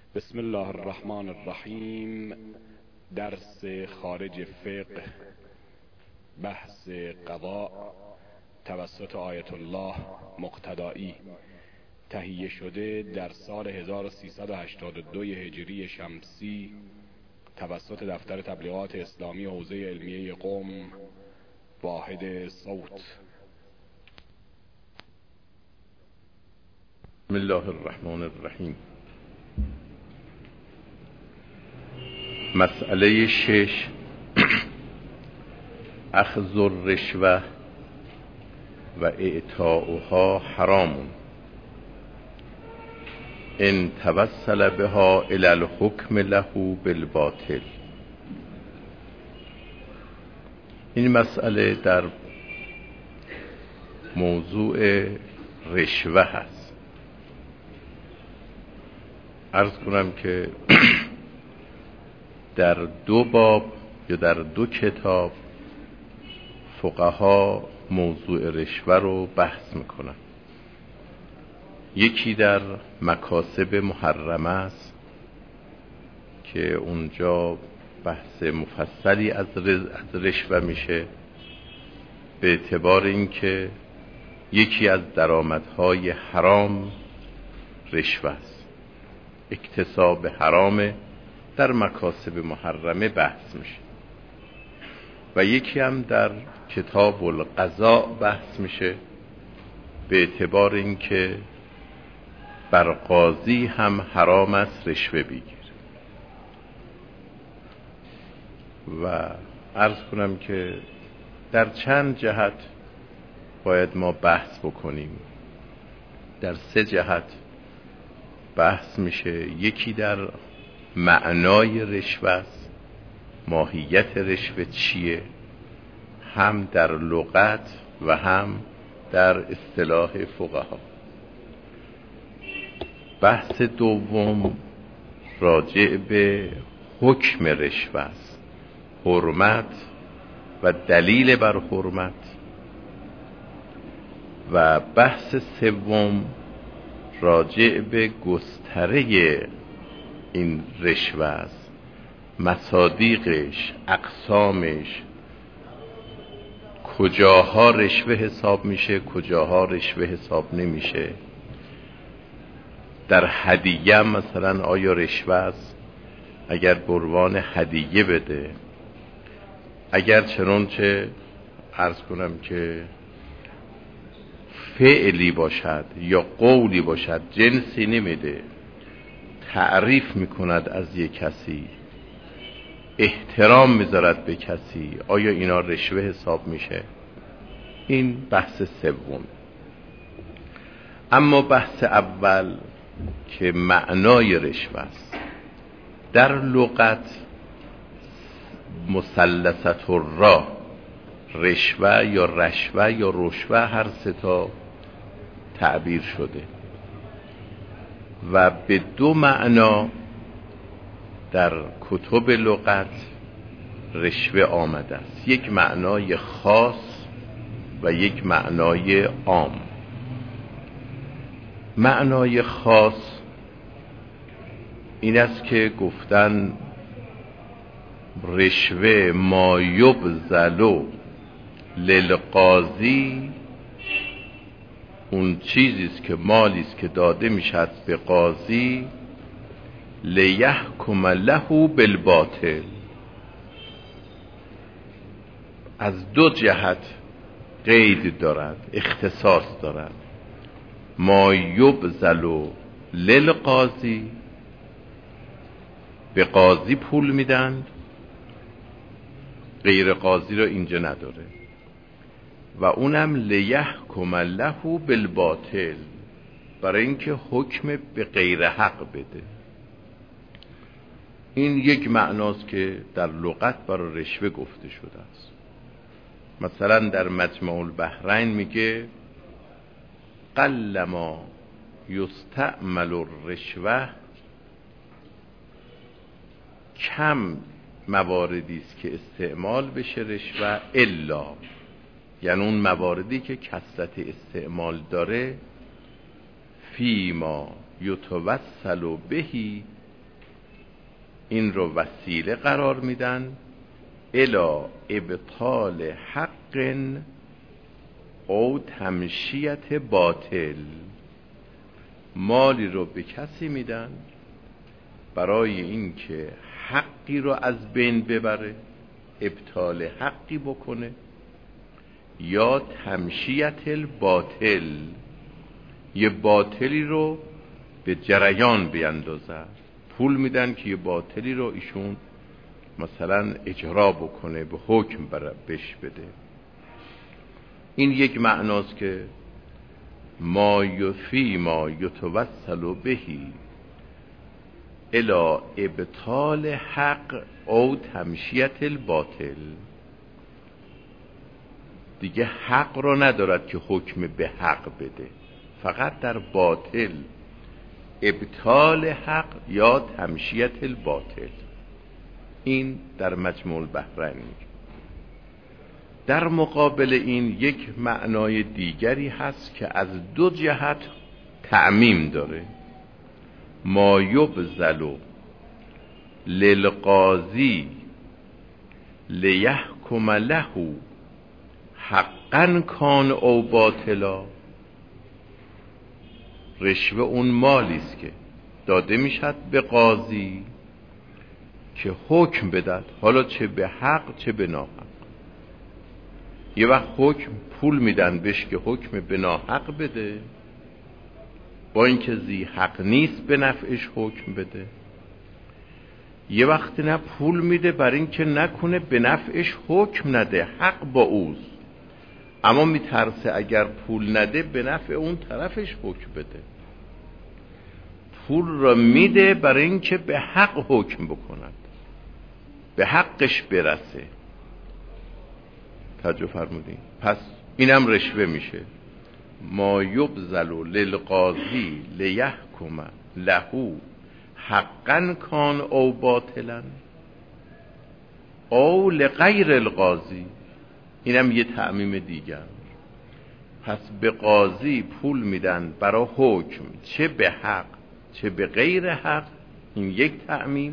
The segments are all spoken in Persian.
بسم الله الرحمن الرحیم. درس خارج فقه، بحث قضاء توسط آیت الله مقتدایی، تهیه شده در سال 1382 هجری شمسی توسط دفتر تبلیغات اسلامی حوزه علمیه قم، واحد صوت. بسم الله الرحمن الرحیم. مسئله 6: اخذ الرشوه و اعطاؤها حرام ان توسل بها الى الحکم له بالباطل. این مسئله در موضوع رشوه هست. عرض کنم که در دو باب یا در دو کتاب فقها موضوع رشوه رو بحث میکنن. یکی در مکاسب محرمه است که اونجا بحث مفصلی از رشوه میشه، به اعتبار اینکه یکی از درآمدهای حرام رشوه است، اکتساب حرام در مکاسب محرمه بحث میشه. و یکی هم در کتاب القضاء بحث میشه، به اعتبار اینکه بر قاضی هم حرام است رشوه بگیر. و عرض کنم که در چند جهت باید ما بحث بکنیم. در 3 جهت بحث میشه. یکی در معنای رشوه است، ماهیت رشوه چیه، هم در لغت و هم در اصطلاح فقها. بحث دوم راجع به حکم رشوه است، حرمت و دلیل بر حرمت. و بحث سوم راجع به گستره این رشوه است، مصادیقش، اقسامش، کجاها رشوه حساب میشه، کجاها رشوه حساب نمیشه. در هدیه مثلا آیا رشوه است اگر بروان هدیه بده؟ اگر چنانچه عرض کنم که فعلی باشد یا قولی باشد، جنسی نمیده، تعریف میکند از یک کسی، احترام میذارد به کسی، آیا اینا رشوه حساب میشه؟ این بحث سوم. اما بحث اول که معنای رشوه است، در لغت مثلثة الراء، رشوه یا رشوه یا رشوه، هر 3 تا تعبیر شده و به 2 معنا در کتب لغت رشوه آمده است. یک معنای خاص و یک معنای عام. معنای خاص این است که گفتن رشوه ما یبذل للقاضی، اون چیزیست که مالیست که داده میشد به قاضی، لیحکم له بالباطل. از 2 جهت قید دارد، اختصاص دارد. ما یبذل للقاضی، به قاضی پول میدن، غیر قاضی رو اینجا نداره. و اونم لیحکم له بالباطل، برای اینکه حکم به غیر حق بده. این یک معناست که در لغت برای رشوه گفته شده است. مثلا در مجمع البحرین میگه قلما یستعمل الرشوه، کم مواردی است که استعمال بشه رشوه، الا، یعنی اون مواردی که کثرت استعمال داره، فیما یتوسل بهی این رو وسیله قرار میدن الی ابطال حق او تمشیت باطل. مالی رو به کسی میدن برای اینکه حقی رو از بین ببره، ابطال حقی بکنه، یا تمشیت الباطل، یه باطلی رو به جریان بیندازه. پول میدن که یه باطلی رو ایشون مثلا اجرا بکنه، به حکم بش بده. این یک معناست که ما یفی ما یتوسل بهی الی ابطال حق او تمشیت الباطل. دیگه حق رو ندارد که حکم به حق بده، فقط در باطل، ابطال حق یا تمشیت الباطل. این در مجموع البحرین. در مقابل این یک معنای دیگری هست که از دو جهت تعمیم داره. ما یبذل للقاضی لیحکم له حقا کان او باطلا. رشوه اون مالی است که داده میشد به قاضی که حکم بدهد، حالا چه به حق چه به ناحق. یه وقت حکم پول میدن بهش که حکم به ناحق بده، با اینکه ذی حق نیست به نفعش حکم بده. یه وقت نه پول میده برای اینکه نکنه به نفعش حکم نده، حق با اوست، اما میترسه اگر پول نده به نفع اون طرفش حکم بده. پول را میده برای اینکه به حق حکم بکند، به حقش برسه. توجه فرمودین؟ پس اینم رشوه میشه. ما یبذل للقاضی لیحکم له حقا کان او باطلا او لغیر القاضی. اینم یه تعمیم دیگر. پس به قاضی پول میدن برای حکم، چه به حق چه به غیر حق، این یک تعمیم.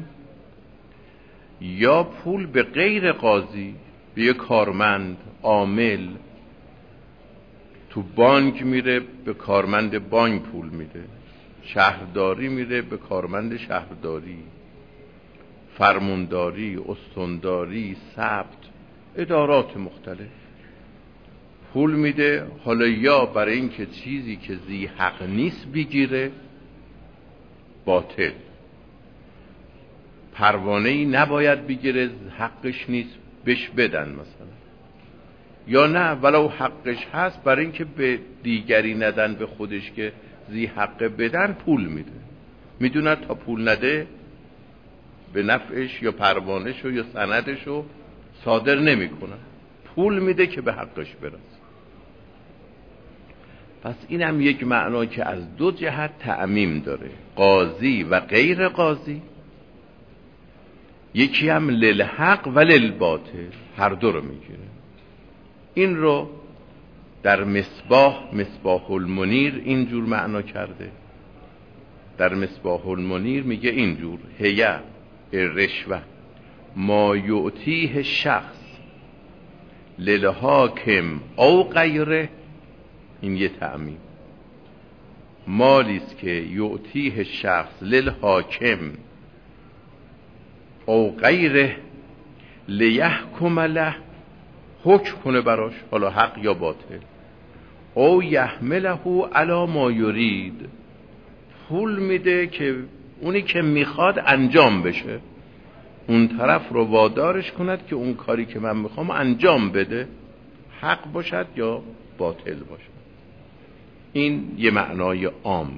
یا پول به غیر قاضی، به یک کارمند عامل، تو بانک میره به کارمند بانک پول میده، شهرداری میره به کارمند شهرداری، فرمانداری، استانداری، ثبت، ادارات مختلف پول میده. حالا یا برای اینکه چیزی که ذی حق نیست بگیره، باطل، پروانه‌ای نباید بگیره، حقش نیست بهش بدن مثلا. یا نه ولو حقش هست، برای اینکه به دیگری ندن به خودش که ذی حق بدن پول میده. میدونه تا پول نده به نفعش یا پروانه‌شو یا سندشو صادر نمیکنه، پول میده که به حقش برسه. پس اینم یک معنا که از دو جهت تعمیم داره، قاضی و غیر قاضی. یکی هم للحق و للباطل، هر دو رو میگیره. این رو در مصباح المنیر اینجور معنا کرده. در مصباح المنیر میگه اینجور: هیه الرشوه ما یعطیه شخص للحاکم او غیره. این یه تعمیم. مالیست که یعطیه شخص للحاکم او غیره لیحکم له، حکم کنه براش، حالا حق یا باطل. او یحمله علی ما یرید، پول میده که اونی که میخواد انجام بشه، اون طرف رو وادارش کند که اون کاری که من میخوام انجام بده، حق باشد یا باطل باشد. این یه معنای عامه.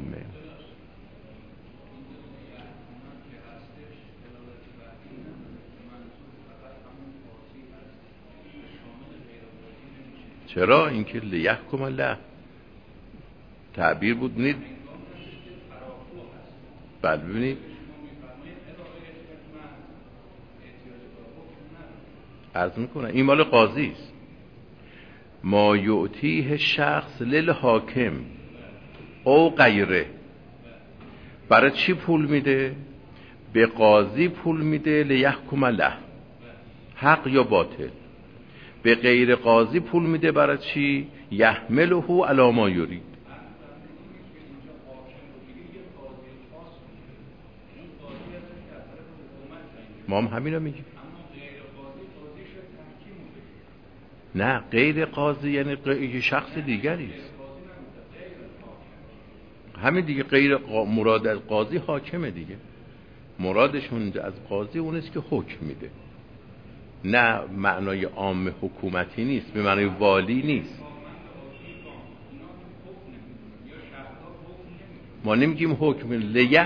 چرا؟ اینکه لیحکم له تعبیر بود. نید بعد ببینید عرض میکنه این مال قاضی است. ما یعطیه شخص للحاکم او غیره. برای چی پول میده؟ به قاضی پول میده لیحکم له، حق یا باطل. به غیر قاضی پول میده برای چی؟ یحمله علی ما یرید. ما هم همین رو میگیم. نه، غیر قاضی یعنی یه شخص دیگری است. همین دیگه، مراد از قاضی حاکمه دیگه. مرادشون از قاضی اونست که حکم میده، نه معنای عام حکومتی نیست، به معنای والی نیست. ما نمیگیم حکم.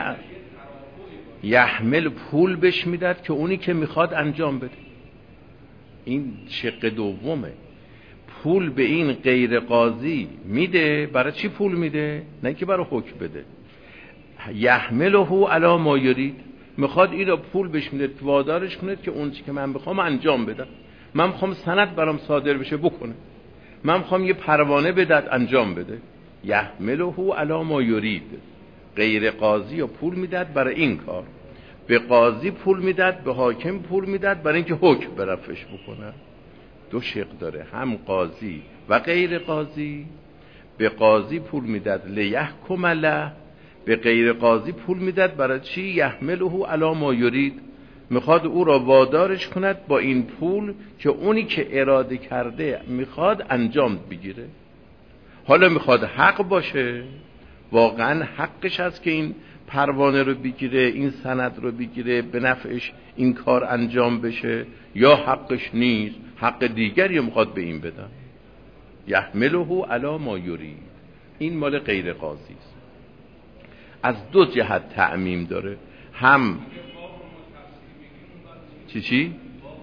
یحمل پول بهش میداد که اونی که میخواد انجام بده. این شق دومه. پول به این غیر قاضی میده. برای چی پول میده؟ نه که برای حکم بده. یحمله علی ما یرید، میخواد این رو پول بهش میده که وادارش کنه که اون چی که من بخوام انجام بدم. من میخوام سند برام صادر بشه بکنه، من میخوام یه پروانه بدد انجام بده. یحمله علی ما یرید. غیر قاضی رو پول میداد برای این کار. به قاضی پول میداد، به حاکم پول میداد برای اینکه حکم برفش بکنه. دو شق داره، هم قاضی و غیر قاضی. به قاضی پول میداد لیحکم له، به غیر قاضی پول میداد برای چی؟ یحمله علی ما یرید، میخواد او را وادارش کند با این پول که اونی که اراده کرده میخواد انجام بگیره. حالا میخواد حق باشه، واقعا حقش هست که این پروانه رو بگیره، این سند رو بگیره، به نفعش این کار انجام بشه، یا حقش نیست، حق دیگری میخواد به این بدن. یحمله علی ما یرید. این مال غیر قاضی است. از دو جهت تعمیم داره. هم چی؟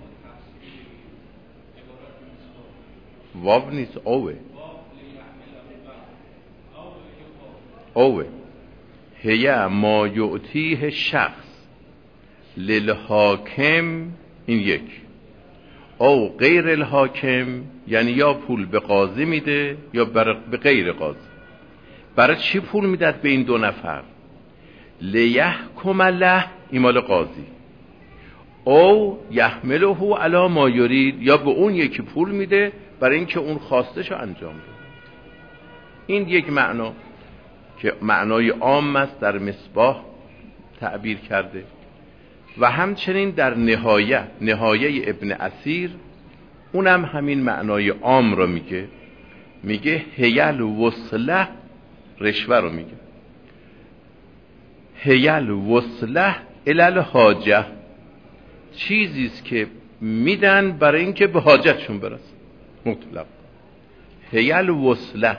واو نیست، اوه. هی ما یعطیه شخص للحاکم، این یک. او غیر الحاکم، یعنی یا پول به قاضی میده یا به غیر قاضی. برای چی پول میداد به این دو نفر؟ لیحکم له، این مال قاضی. او یحمله علی ما یرید، یا به اون یکی پول میده برای اینکه اون خواستشو انجام بده. این یک معنا که معنای عام است در مصباح تعبیر کرده. و همچنین در نهایه ابن اسیر اونم همین معنای عام رو میگه هیل وصله، رشوه رو میگه. هیل وصله الی حاجه، چیزیست که میدن برای اینکه به حاجتشون برسن. مطلق هیل وصله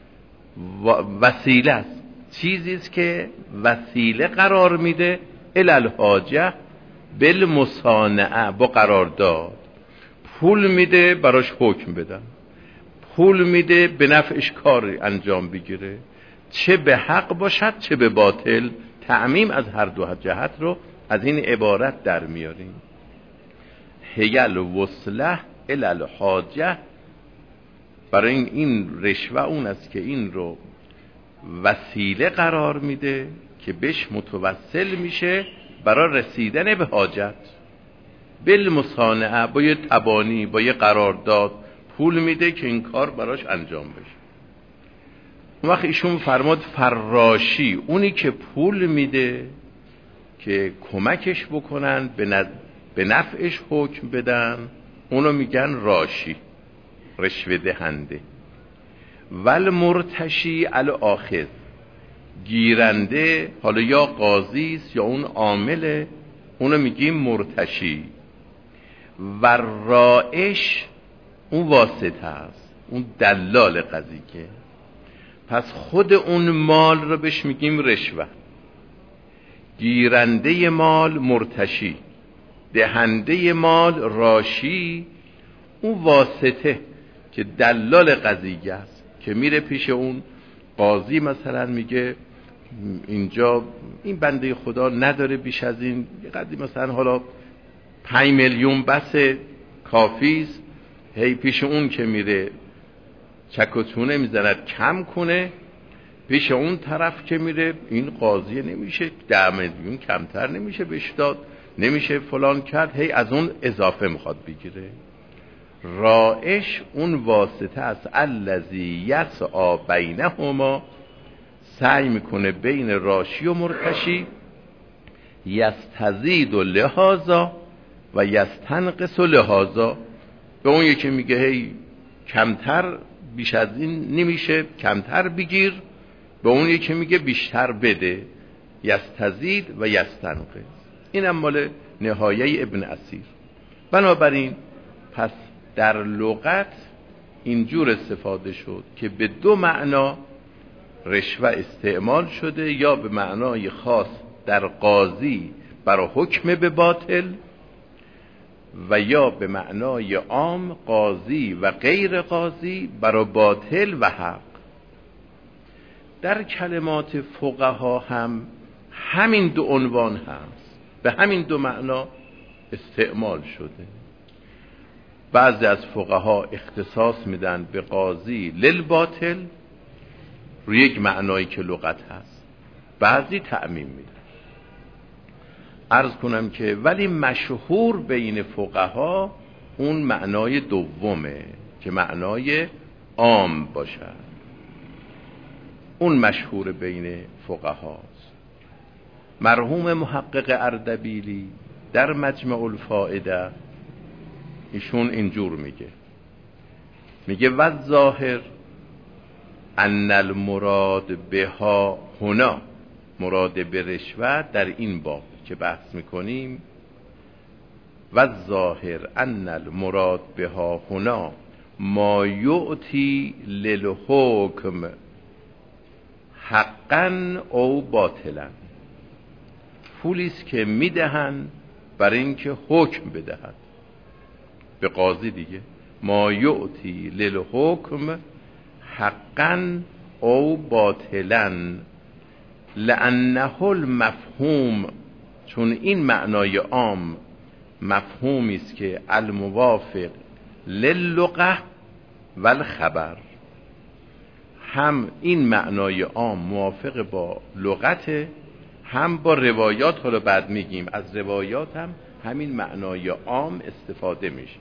وسیله است، چیزیست که وسیله قرار میده الی حاجه بالمصانعه، با قرارداد. پول میده براش حکم بدن، پول میده به نفعش کار انجام بگیره، چه به حق باشد چه به باطل. تعمیم از هر دو جهت رو از این عبارت در میاریم. هیل وصله الی الحاجه، برای این رشوه اون است که این رو وسیله قرار میده که بهش متوسل میشه برای رسیدن به حاجت. بالمصانعه، با یه تبانی، با یه قرارداد پول میده که این کار براش انجام بشه. اون وقت ایشون فرماد فراشی، اونی که پول میده که کمکش بکنن به نفعش حکم بدن، اونو میگن راشی، رشوه دهنده. ول مرتشی الاخذ، گیرنده، حالا یا قاضی است یا اون عامله، اونو میگیم مرتشی. و رائش، اون واسطه است، اون دلال قضیه. پس خود اون مال رو بهش میگیم رشوه. گیرنده مال مرتشی، دهنده مال راشی. اون واسطه که دلال قضیه است، که میره پیش اون قاضی مثلا میگه اینجا این بنده خدا نداره بیش از این، یه قدری مثلا حالا 5 میلیون بس کافیست. هی پیش اون که میره چک و چونه میزند کم کنه پیش اون طرف که میره این قاضی نمیشه 10 میلیون کمتر نمیشه بهش داد، نمیشه فلان کرد، هی از اون اضافه میخواد بگیره. رایش اون واسطه است، الذی یسعی بینهما، سعی میکنه بین راشی و مرتشی، یستزید لهذا و یستنقص لهذا. به اون یکی میگه هی کمتر بیش از این نمیشه، کمتر بگیر، به اون یکی میگه بیشتر بده، یستزید و یستنقص. این هم مال نهایه ابن اسیر. بنابراین پس در لغت اینجور استفاده شد که به 2 معنا رشوه استعمال شده، یا به معنای خاص در قاضی برای حکم به باطل، و یا به معنای عام قاضی و غیر قاضی برای باطل و حق. در کلمات فقها هم همین 2 عنوان هست، به همین 2 معنا استعمال شده. بعضی از فقها اختصاص میدن به قاضی للباطل روی یک معنایی که لغت هست، بعضی تعمیم میدن. عرض کنم که ولی مشهور بین فقها اون معنای دومه که معنای عام باشد، اون مشهور بین فقهاست. مرحوم محقق اردبیلی در مجمع الفائده ایشون اینجور میگه و ظاهر ان المراد بها هنا، مراد به رشوه در این باب که بحث میکنیم، و ظاهر ان المراد بها هنا ما یعطی للحکم حقا او باطلا، پولیست که میدهن برای اینکه حکم بدهد به قاضی دیگه، ما یعطی للحکم حقا او باطلا لانه المفهوم، چون این معنای عام مفهومی است که الموافق للغه والخبر، هم این معنای عام موافق با لغت، هم با روایات. حالا بعد میگیم از روایات هم همین معنای عام استفاده میشه.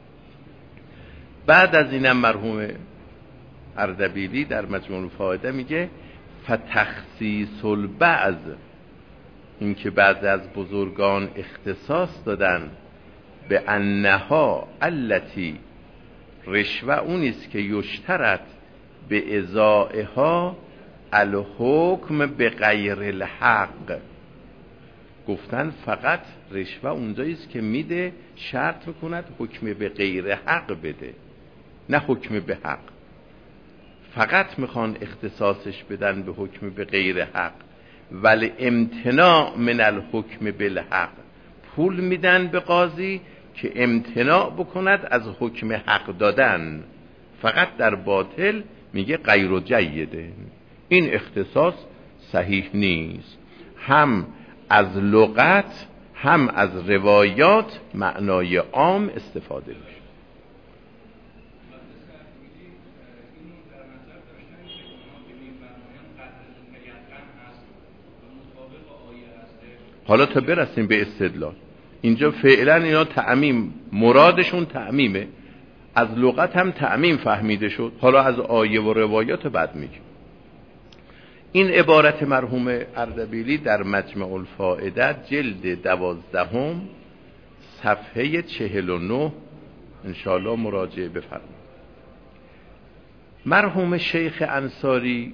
بعد از اینم مرحوم اردبیلی در مجموع الفائده میگه فتخصیص البعض، این که بعض از بزرگان اختصاص دادن به انها التی، رشوه اونیست که یشترط به ازائها الحکم به غیر الحق، گفتن فقط رشوه اونجاییست که میده شرط میکند حکم به غیر حق بده، نه حکم به حق. فقط میخوان اختصاصش بدن به حکم به غیر حق، ولی امتناع من الحکم بالحق، پول میدن به قاضی که امتناع بکند از حکم حق دادن، فقط در باطل میگه غیر جیده. این اختصاص صحیح نیست، هم از لغت هم از روایات معنای عام استفاده میشه. حالا تا برسیم به استدلال، اینجا فعلا اینا تعمیم، مرادشون تعمیمه، از لغت هم تعمیم فهمیده شد، حالا از آیه و روایات بعد میگیم. این عبارت مرحوم اردبیلی در مجمع الفائده جلد 12 صفحه 49 انشاءالله مراجعه بفرمایید. مرحوم شیخ انصاری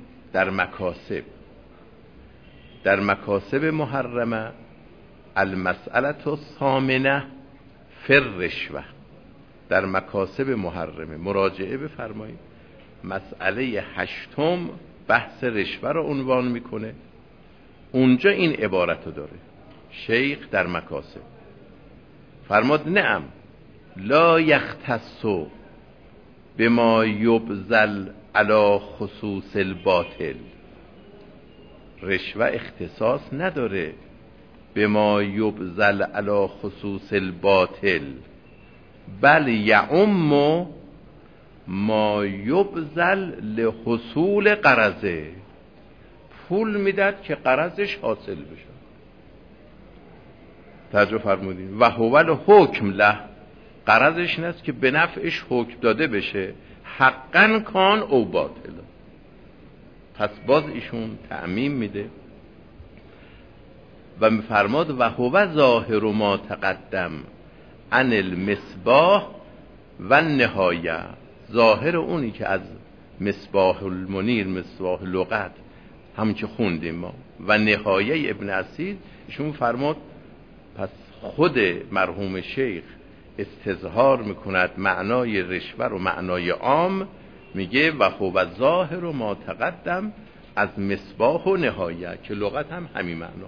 در مکاسب محرمه المسئله الثامنه فی الرشوه، در مکاسب محرمه مراجعه بفرمایید، مسئله 8 بحث رشوه رو عنوان میکنه، اونجا این عبارت رو داره شیخ در مکاسب. فرماد نعم لا یختص بما یبذل علی خصوص الباطل، رشوه اختصاص نداره بما یبذل علی خصوص الباطل، بل یعم ما یبذل لحصول غرضه. پول میداد که غرضش حاصل بشه. توجه فرمودین؟ و هو الحکم له، غرضش این است که به نفعش حکم داده بشه، حقا کان او باطل. پس باز ایشون تعمیم میده و میفرماد و هو ظاهر ما تقدم عن المصباح و النهایه، ظاهر اونی که از مصباح المنیر، مصباح لغت همون که خوندیم ما، و نهایه ابن اسیر، ایشون فرماد پس خود مرحوم شیخ استظهار میکند معنای رشوه و معنای عام، میگه و هو ظاهر ما تقدم از مصباح و نهایه، که لغت هم همین معنا.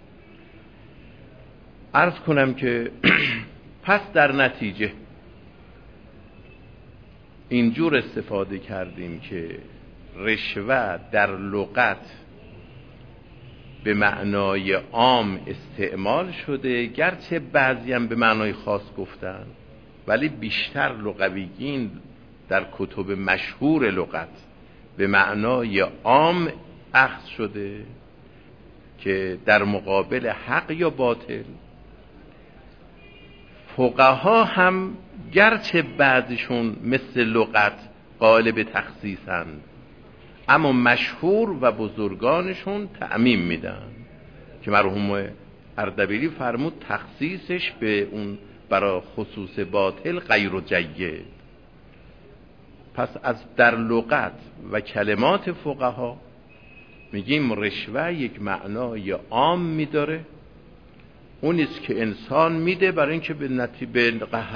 عرض کنم که پس در نتیجه اینجور استفاده کردیم که رشوه در لغت به معنای عام استعمال شده، گرچه بعضی هم به معنای خاص گفتن، ولی بیشتر لغویین در کتب مشهور لغت به معنای عام اخذ شده که در مقابل حق یا باطل. فقها هم گرچه بعضشون مثل لغت قالب تخصیصند، اما مشهور و بزرگانشون تعمیم میدن که مرحوم اردبیلی فرمود تخصیصش به اون برای خصوص باطل غیر جید. پس از در لغت و کلمات فقها میگیم رشوه یک معنای عام میداره، اونیست که انسان میده برای اینکه به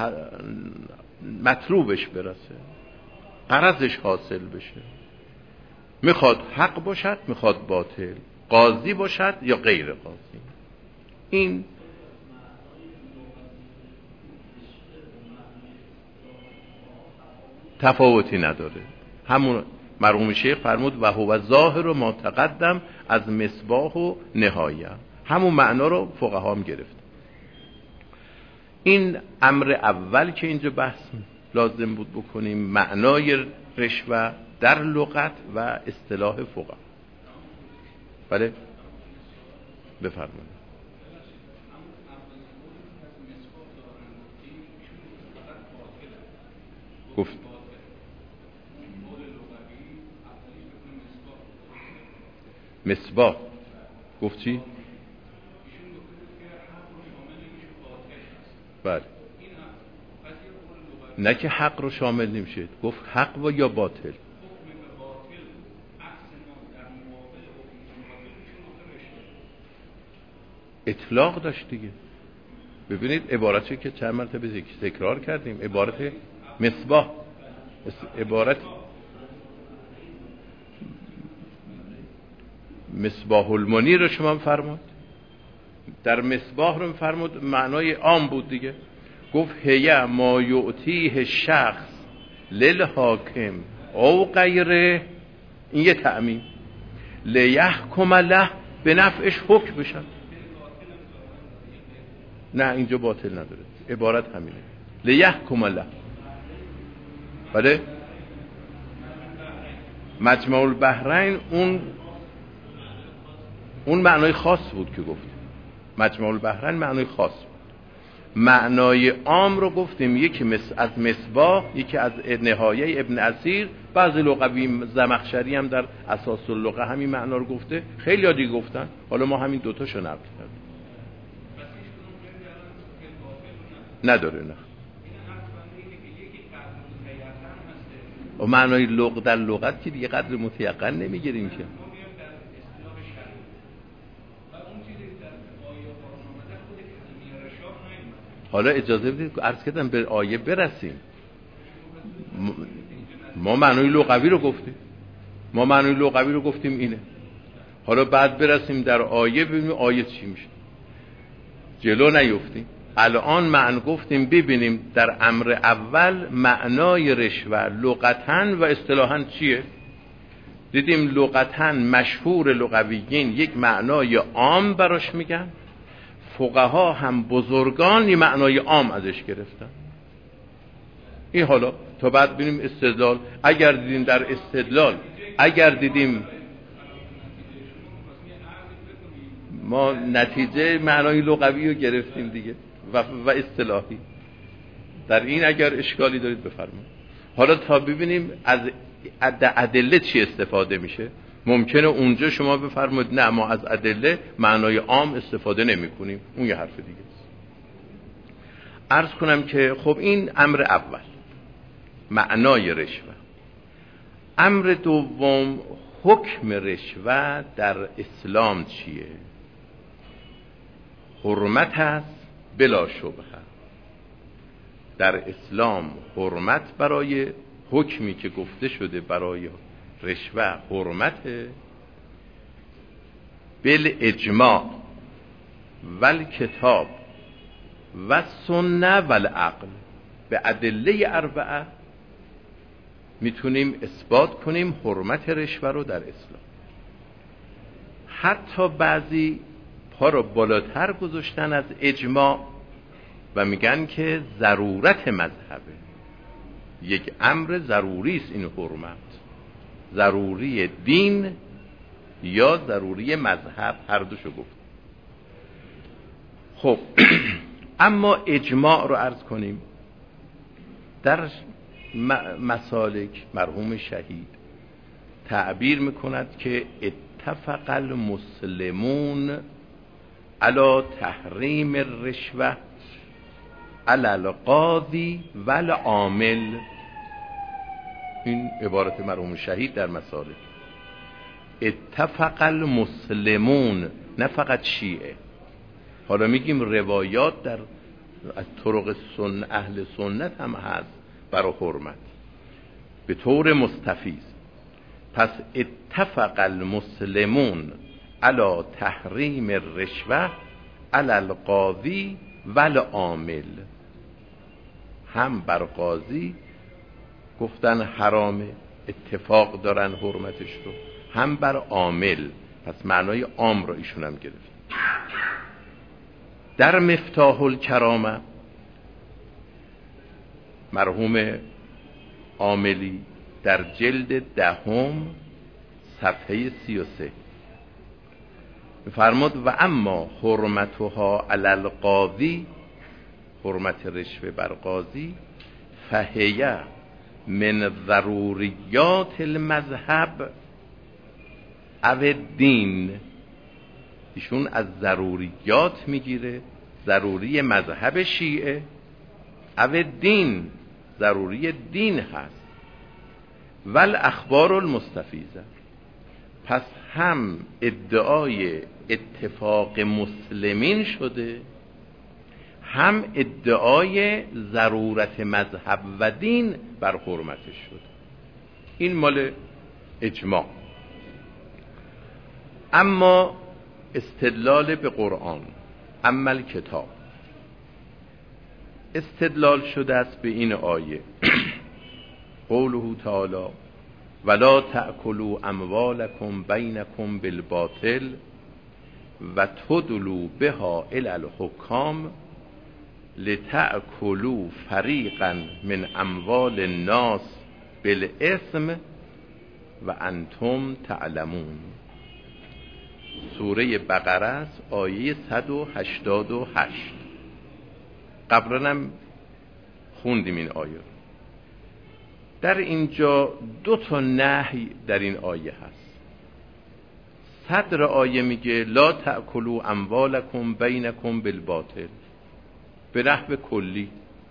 مطلوبش برسه، غرضش حاصل بشه، میخواد حق باشد میخواد باطل، قاضی باشد یا غیر قاضی. این تفاوتی نداره. همون مرحوم شیخ فرمود و هو ظاهر و ما تقدم از مصباح و نهایه، همون معنا رو فقها هم گرفت. این امر اول که اینجا بحث لازم بود بکنیم، معنای رشوه در لغت و اصطلاح فقها. بله بفرمایید. گفت مصباح، گفت چی؟ بله، نه که حق رو شامل نمیشه، گفت حق و یا باطل. اطلاق داشت دیگه. ببینید عبارتی که چند مرتبه تکرار کردیم، عبارت مصباح، عبارت مصباح المنیر رو شما فرمود، در مصباح رو فرمود معنای عام بود دیگه. گفت هیه ما یعطیه شخص للحاکم او غیره، این یه تعمیم، لیحکم له، به نفعش حکم بشن. نه اینجا باطل نداره، عبارت همینه، لیحکم له. بله مجمع البحرین اون معنای خاص بود که گفت، مجمع البحرین معنای خاص بود. معنای عام رو گفتیم، یکی از مصباح، یکی از نهایه ابن اسیر. بعضی لغوی زمخشری هم در اساس اللغه همین معنا رو گفته، خیلی ها دیگه گفتن، حالا ما همین دوتاشو نقل کردیم. نداره نه. و معنای در لغت که دیگه قدر متیقن نمیگیریم که. حالا اجازه بدید عرض کردم به آیه برسیم. ما معنای لغوی رو گفتیم، اینه. حالا بعد برسیم در آیه ببینیم آیه چی میشه، جلو نیفتیم. الان گفتیم ببینیم در امر اول معنای رشوه لغتاً و اصطلاحاً چیه. دیدیم لغتاً مشهور لغویین یک معنای عام براش میگن، فقها هم بزرگان یه معنای عام ازش گرفتن. این حالا تا بعد ببینیم استدلال. اگر دیدیم در استدلال، اگر دیدیم ما نتیجه معنای لغوی رو گرفتیم دیگه و اصطلاحی. در این اگر اشکالی دارید بفرمایید. حالا تا ببینیم از ادله چی استفاده میشه. ممکنه اونجا شما بفرمایید نه ما از ادله معنای عام استفاده نمی کنیم، اون یه حرف دیگه است. عرض کنم که خب این امر اول، معنای رشوه. امر دوم، حکم رشوه در اسلام چیه؟ حرمت است بلا شبهه. در اسلام حرمت برای حکمی که گفته شده برای رشوه حرمت بالاجماع والکتاب و سنه والعقل. به ادله اربعه میتونیم اثبات کنیم حرمت رشوه رو در اسلام. حتی بعضی پا رو بالاتر گذاشتن از اجماع و میگن که ضرورت مذهبه، یک امر ضروری است این حرمت، ضروری دین یا ضروری مذهب، هر دوشو گفت. خب اما اجماع رو عرض کنیم. در مسالک مرحوم شهید تعبیر میکند که اتفق المسلمون علی تحریم الرشوه علی القاضی والعامل. این عبارت مرحوم شهید در مسالک. اتفق المسلمون، نه فقط شیعه. حالا میگیم روایات در طرق اهل سنت هم هست برای حرمت به طور مستفیض. پس اتفق المسلمون علی تحریم الرشوه علی القاضی والعامل. هم بر قاضی گفتن حرامه، اتفاق دارن حرمتش رو، هم بر عامل. پس معنای عام رو ایشون هم گرفت. در مفتاح الکرامه مرحوم عاملی در جلد 10 صفحه 33 می‌فرماد و اما حرمتها علی القاضی، حرمت رشوه بر قاضی، فهیه من ضروریات المذهب او دین. ایشون از ضروریات میگیره، ضروری مذهب شیعه، او دین، ضروری دین هست، ول اخبار المستفیضه. پس هم ادعای اتفاق مسلمین شده، هم ادعای ضرورت مذهب و دین بر حرمتش شده. این مال اجماع. اما استدلال به قرآن، اما الکتاب، استدلال شده است به این آیه قوله تعالی ولا تأکلوا اموالکم بینکم بالباطل و تدلوا بها الی الحکام لتأکلوا فریقا من اموال الناس بالاثم و انتم تعلمون. سوره بقره است، آیه 188. قبلا هم خوندیم این آیه. در اینجا 2 نهی در این آیه هست. صدر آیه میگه لا تأکلوا اموالکم بینکم بالباطل، به نحو کلی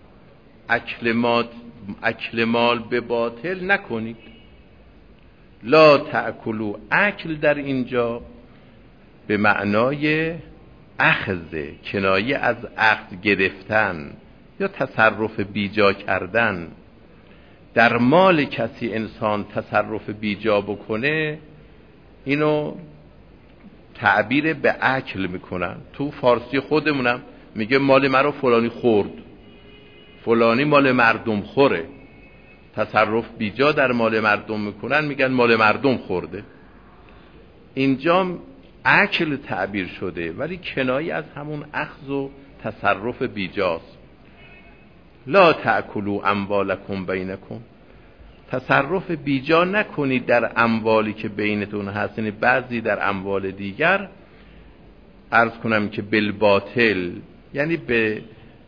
اکل مال به باطل نکنید. لا تأکلوا، اکل در اینجا به معنای اخذ، کنایه از اخذ گرفتن یا تصرف بیجا کردن. در مال کسی انسان تصرف بیجا بکنه اینو تعبیر به اکل میکنن. تو فارسی خودمونم میگه مال مرا فلانی خورد، فلانی مال مردم خوره. تصرف بیجا در مال مردم میکنن، میگن مال مردم خورده. اینجا اکل تعبیر شده ولی کنایه از همون اخذ و تصرف بیجاست. لا تأکلوا اموالکم بینکم، تصرف بیجا نکنید در اموالی که بینتون هست. یعنی بعضی در اموال دیگر عرض کنم که بالباطل یعنی به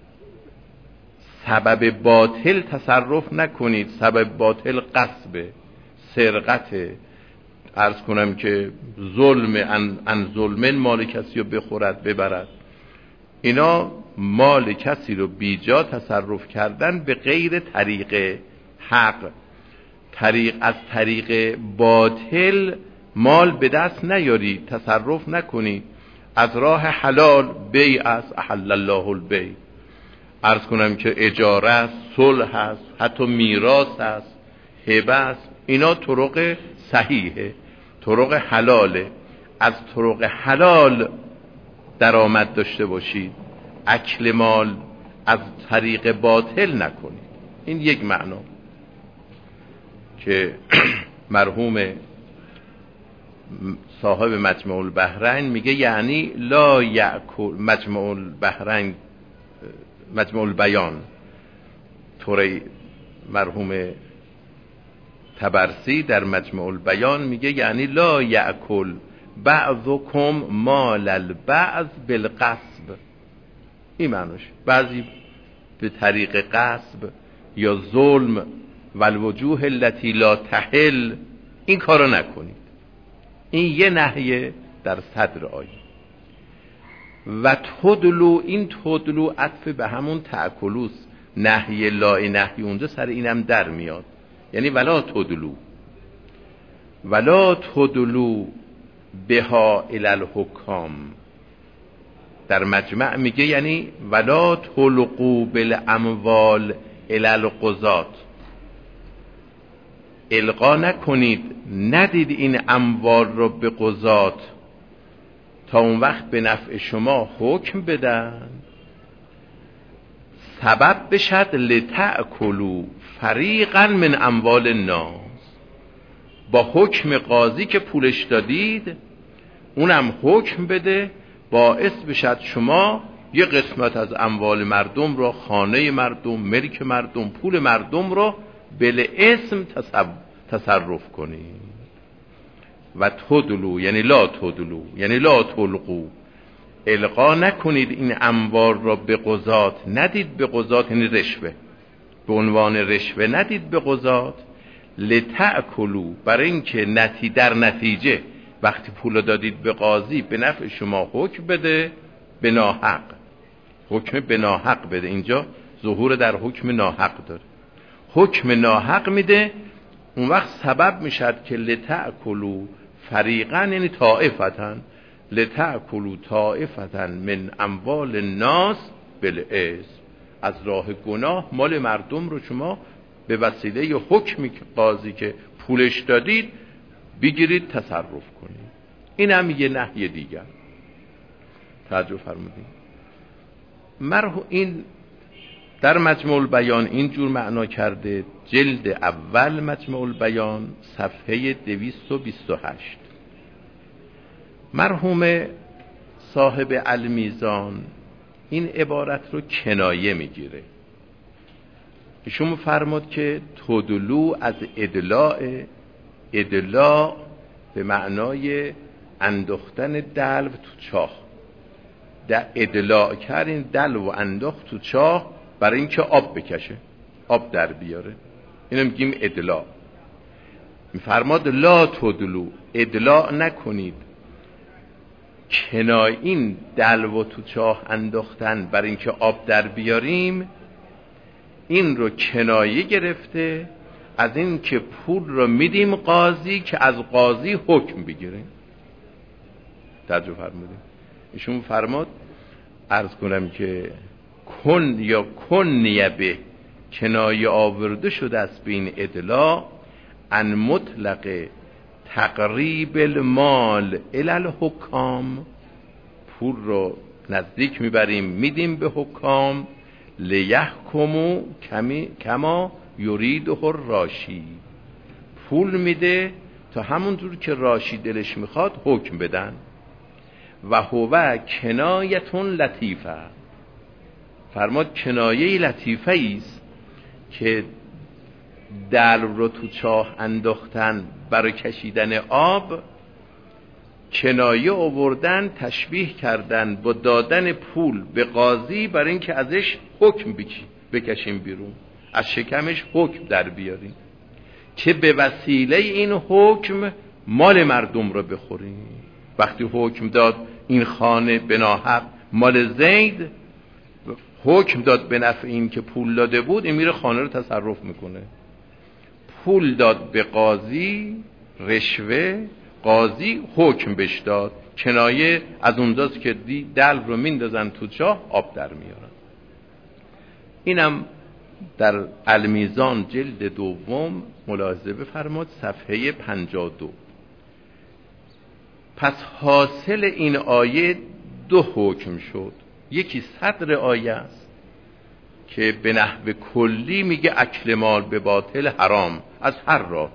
سبب باطل تصرف نکنید. سبب باطل غصب، سرقت، عرض کنم که ظلم، ان ظلمن مال کسی رو بخورد ببرد. اینا مال کسی رو بیجا تصرف کردن به غیر طریق حق. از طریق باطل مال به دست نیاری، تصرف نکنی. از راه حلال بیع است، احل الله البیع. عرض کنم که اجاره است، صلح است، حتی میراث است، هبه است. اینا طرق صحیحه، طرق حلاله. از طرق حلال درآمد داشته باشید، اکل مال از طریق باطل نکنید. این یک معنا که مرحوم صاحب مجمع البحرین میگه، یعنی لا یأکل مجمع البیان، طوری مرحوم طبرسی در مجمع البیان میگه یعنی لا یأکل بعضکم مال البعض بالغصب. این معنیش، بعضی به طریق غصب یا ظلم و الوجوه التي لا تحل این کارو نکنید. این یه نهیه در صدر آیه. و تدلو، این تدلو عطف به همون تأکلوس، نهی لا نهی اونجا سر اینم در میاد. یعنی ولا تدلو بها الی الحکام. در مجمع میگه یعنی ولا تلقوا بالاموال الی القضات. القا نکنید، ندید این اموال رو به قضات تا اون وقت به نفع شما حکم بدن، سبب بشد لتأکلوا فریقا من اموال الناس. با حکم قاضی که پولش دادید اونم حکم بده، باعث بشد شما یه قسمت از اموال مردم رو، خانه مردم، ملک مردم، پول مردم رو بل اسم تصرف کنید. و تدلو یعنی لا تدلو، یعنی لا تلقو، القا نکنید این اموال را به قضات. ندید به قضات یعنی رشوه، به عنوان رشوه ندید به قضات. لتأکلوا، برای اینکه در نتیجه وقتی پول دادید به قاضی به نفع شما حکم بده به ناحق، حکم به ناحق بده. اینجا ظهور در حکم ناحق داره، حکم ناحق میده. اون وقت سبب میشد که لتأکلوا فریقا یعنی طائفتا، لتأکلوا طائفتا من اموال الناس بالاسم. از راه گناه مال مردم رو شما به وسیله حکمی که قاضی که پولش دادید بگیرید تصرف کنید. این هم یه نهی دیگر. توجه فرمودید؟ این در مجمع البیان اینجور معنا کرده. جلد اول مجمع البیان صفحه 228. مرحوم صاحب المیزان این عبارت رو کنایه میگیره. ایشون فرمود که تدلو از ادلاع به معنای انداختن دلو تو چاه. ادلاع کردن دلو و انداخت تو چاه برای اینکه آب بکشه، آب در بیاره. اینو میگیم ادلاع. میفرماد لا تدلو، ادلاع نکنید. کنایه این دلو تو چاه انداختن برای اینکه آب در بیاریم، این رو کنایه گرفته از این که پول رو میدیم قاضی که از قاضی حکم بگیره. توجه فرمودید؟ ایشون فرماد عرض کنم که کن به کنایه آورده شده است به این ادلاع ان مطلق تقریب المال الی الحکام. پول رو نزدیک میبریم میدیم به حکام. لیحکموا کما یریده الراشی. پول میده تا همونجور که راشی دلش میخواد حکم بدن. و هو کنایتون لطیفه. فرماد کنایه لطیفه ایست که دلو رو تو چاه انداختن برای کشیدن آب، کنایه آوردن، تشبیه کردن با دادن پول به قاضی برای اینکه ازش حکم بکشیم بیرون، از شکمش حکم در بیاریم که به وسیله این حکم مال مردم رو بخوریم. وقتی حکم داد این خانه به ناحق مال زید، حکم داد به نفع این که پول داده بود، این میره خانه رو تصرف میکنه. پول داد به قاضی، رشوه، قاضی حکم بش داد، کنایه از اونجاست که دلو رو میندازن تو چاه، آب در میارن. اینم در المیزان جلد دوم ملاحظه بفرماد صفحه 52. پس حاصل این آیه دو حکم شد. یکی صدر آیه است که به نحو کلی میگه اکل مال به باطل حرام از هر راهی،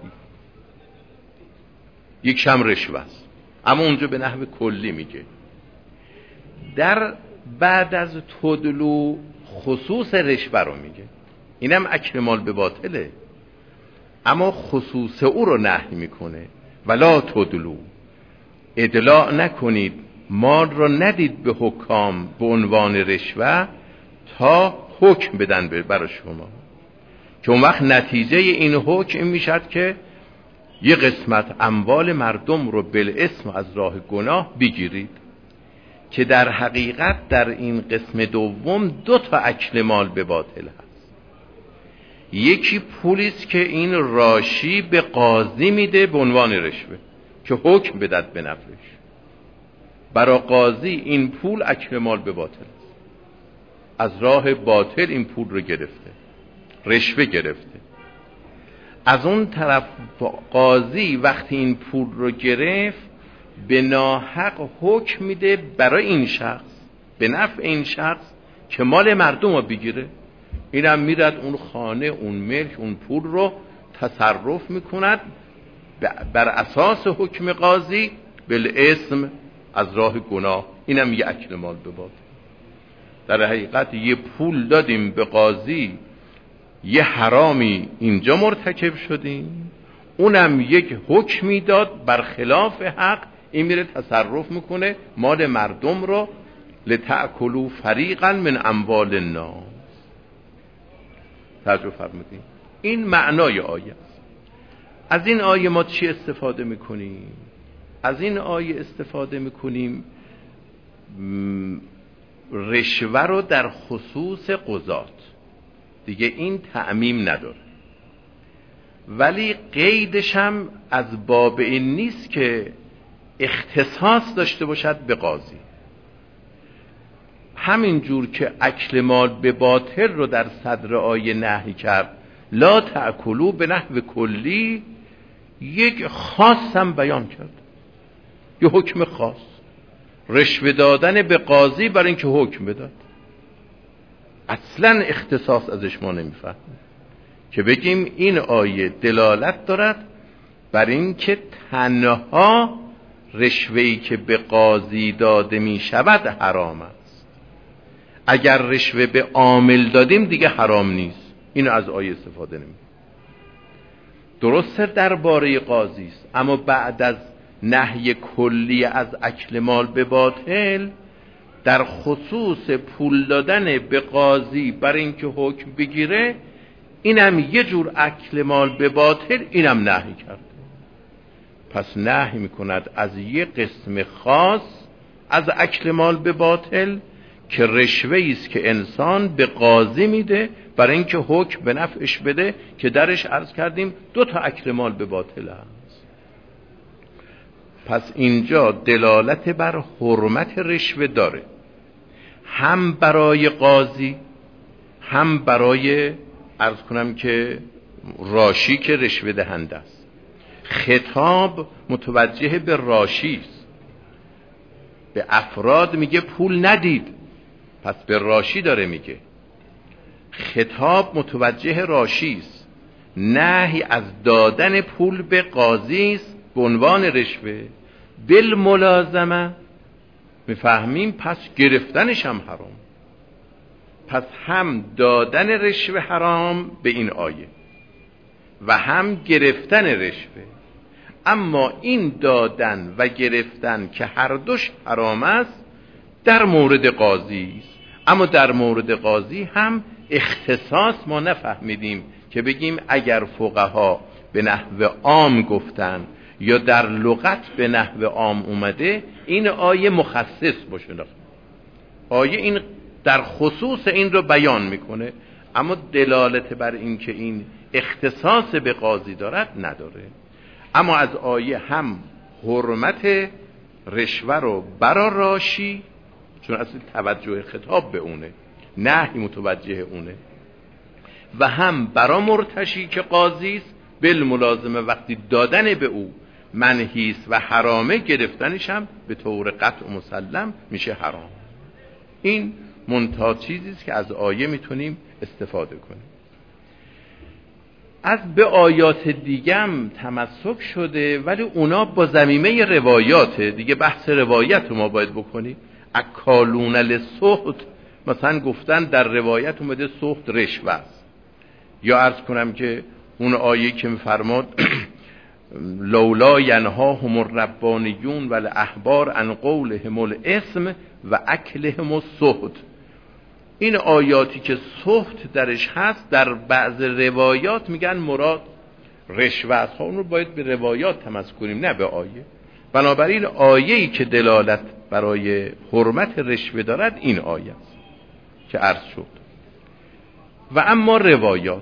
یک شم رشوه است، اما اونجا به نحو کلی میگه. در بعد از تدلو خصوص رشوه رو میگه، اینم اکل مال به باطله، اما خصوص او رو نهی میکنه. ولا تدلو، ادلاع نکنید، مال رو ندید به حکام به عنوان رشوه تا حکم بدن برای شما، که اون وقت نتیجه این حکم این میشد که یه قسمت اموال مردم رو بالاسم از راه گناه بگیرید، که در حقیقت در این قسم دوم دو تا اکل مال به باطل هست. یکی پولیست که این راشی به قاضی میده به عنوان رشوه که حکم بدد به نفعش، برای قاضی این پول اکل مال به باطل است، از راه باطل این پول رو گرفته، رشوه گرفته. از اون طرف قاضی وقتی این پول رو گرفت به ناحق حکم میده برای این شخص، به نفع این شخص که مال مردم رو بگیره. اینم میرد اون خانه، اون ملک، اون پول رو تصرف میکند بر اساس حکم قاضی بالاسم از راه گناه. اینم یه اکل مال به باطل. در حقیقت یه پول دادیم به قاضی، یه حرامی اینجا مرتکب شدیم، اونم یک حکمی داد بر خلاف حق، این میره تصرف میکنه مال مردم رو. لتأکلوا فریقا من اموال الناس. توجه فرمودین؟ این معنای آیه است. از این آیه ما چی استفاده میکنیم؟ از این آیه استفاده میکنیم رشوه رو در خصوص قضات دیگه این تعمیم نداره، ولی قیدش هم از باب این نیست که اختصاص داشته باشد به قاضی. همین جور که اکل مال به باطل رو در صدر آیه نهی کرد، لا تأکلوا به نحو کلی، یک خاص هم بیان کرد، یه حکم خاص، رشوه دادن به قاضی برای اینکه حکم بداد. اصلا اختصاص ازش ما نمیفهمیم که بگیم این آیه دلالت دارد بر اینکه تنها رشوه‌ای که به قاضی داده می شود حرام است، اگر رشوه به عامل دادیم دیگه حرام نیست. اینو از آیه استفاده نمی. درسته درباره قاضی است، اما بعد از نهی کلی از اکل مال به باطل، در خصوص پول دادن به قاضی برای اینکه حکم بگیره، اینم یه جور اکل مال به باطل، اینم نهی کرد. پس نهی میکند از یه قسم خاص از اکل مال به باطل که رشوه‌ای است که انسان به قاضی میده برای اینکه حکم به نفعش بده، که درش عرض کردیم دو تا اکل مال به باطل هست. پس اینجا دلالت بر حرمت رشوه داره، هم برای قاضی هم برای عرض کنم که راشی که رشوه دهنده است. خطاب متوجه به راشی است، به افراد میگه پول ندید، پس به راشی داره میگه. خطاب متوجه راشی است، نهی از دادن پول به قاضی است به عنوان رشوه. بالملازمه میفهمیم پس گرفتنش هم حرام. پس هم دادن رشوه حرام به این آیه و هم گرفتن رشوه. اما این دادن و گرفتن که هر دوش حرام است در مورد قاضی است. اما در مورد قاضی هم اختصاص ما نفهمیدیم که بگیم اگر فقها به نحو عام گفتن یا در لغت به نحو عام اومده این آیه مخصص باشه. آیه این در خصوص این رو بیان میکنه، اما دلالت بر این که این اختصاص به قاضی دارد نداره. اما از آیه هم حرمت رشوه رو برا راشی، چون اصلا توجه خطاب به اونه، نهی متوجه اونه، و هم برا مرتشی که قاضی است، بالملازمه وقتی دادن به او منهی است و حرامه، گرفتنش هم به طور قطع مسلم میشه حرام. این منتها چیزی است که از آیه میتونیم استفاده کنیم. از به آیات دیگم تمسک شده، ولی اونا با ضمیمه روایاته دیگه. بحث روایت رو ما باید بکنیم. اکالون للسحت، مثلا گفتن در روایت اومده سحت رشوه است. یا عرض کنم که اون آیه که میفرماد لولا ینهاهم الربانیون والاحبار عن قولهم الاسم و اکلهم السحت، این آیاتی که سحت درش هست در بعض روایات میگن مراد رشوه است. اون رو باید به روایات تمسک کنیم نه به آیه. بنابراین آیه‌ای که دلالت برای حرمت رشوه دارد این آیه است که عرض شد. و اما روایات،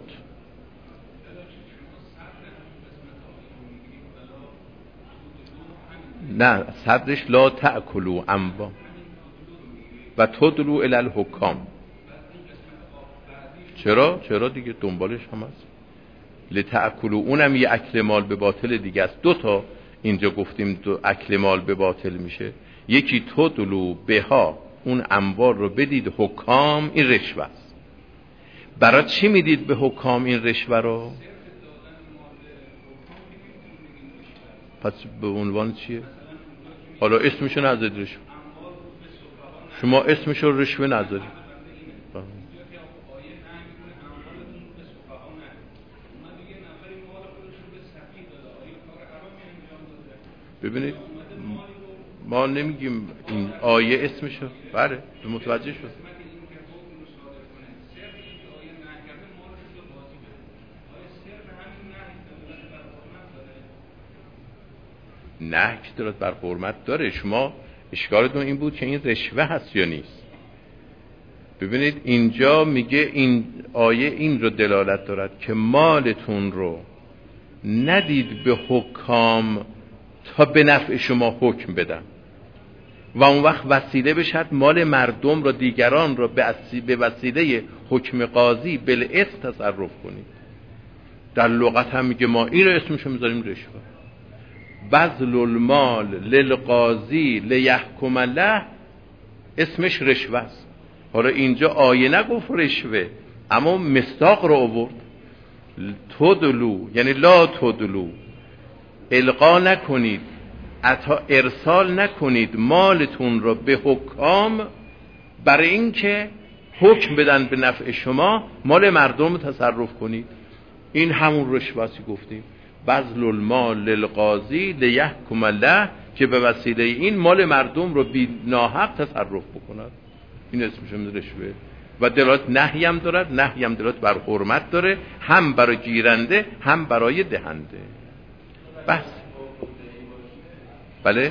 نه صدرش لا تأکلوا انبا و تدلوا الی الحکام. چرا دیگه دنبالش هم هست لتأکلوا، اونم یه اکل مال به باطل دیگه است. دو تا اینجا گفتیم دو اکل مال به باطل میشه. یکی تدلوا بها، اون انبار رو بدید حکام، این رشوه است. برای چی میدید به حکام این رشوه رو؟ پس به عنوان چیه؟ حالا اسمشو نذارید رشوه، شما اسمشو رشوه نذارید. ببینید ما نمیگیم این آیه اسمشو، بله متوجه شد. نه که دارد بر حرمت داره. شما اشکالتون این بود که این رشوه هست یا نیست. ببینید اینجا میگه این آیه این رو دلالت دارد که مالتون رو ندید به حکام تا به نفع شما حکم بدن و اون وقت وسیله بشد مال مردم را، دیگران را به وسیله حکم قاضی بالاسم تصرف کنید. در لغت هم میگه ما این رو اسمشو میذاریم رشوه. بذل المال للقاضی لیحکم له، اسمش رشوه است. حالا اینجا آیه نگفت رشوه، اما مصداق رو آورد. تدلو یعنی لا تدلو، القا نکنید، ارسال نکنید مالتون رو به حکام برای اینکه حکم بدن به نفع شما، مال مردم تصرف کنید. این همون رشوه‌ای گفتیم، بذل المال للقاضی لیحکم له، که به وسیله این مال مردم رو بی ناحق تصرف بکند. این اسمش رشوه و دلالت نهی هم دارد. نهی هم دلالت بر حرمت داره، هم برای گیرنده هم برای دهنده. بس بله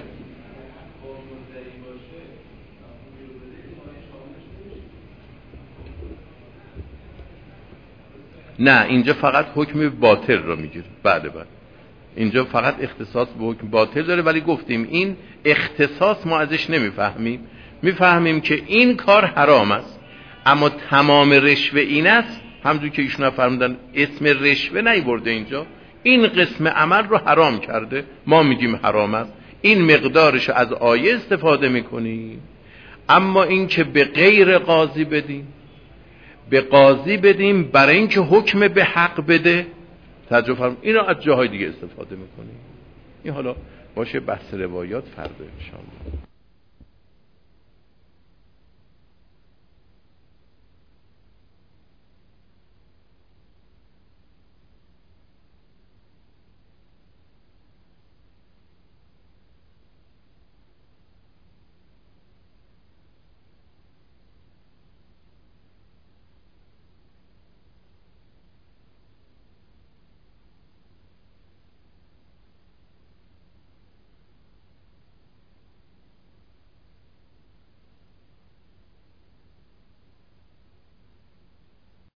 نه، اینجا فقط حکم باطل رو میگیره. بله اینجا فقط اختصاص به حکم باطل داره، ولی گفتیم این اختصاص ما ازش نمیفهمیم. میفهمیم که این کار حرام است، اما تمام رشوه این است. همونجور که ایشون فرمودن اسم رشوه نیورده اینجا، این قسم عمل رو حرام کرده، ما میگیم حرام است. این مقدارش از آیه استفاده میکنیم. اما این که به غیر قاضی بدیم، به قاضی بدیم برای اینکه حکم به حق بده، توجه فرمایید، اینو از جاهای دیگه استفاده میکنیم. این حالا باشه بحث روایات فردا ان شاء الله.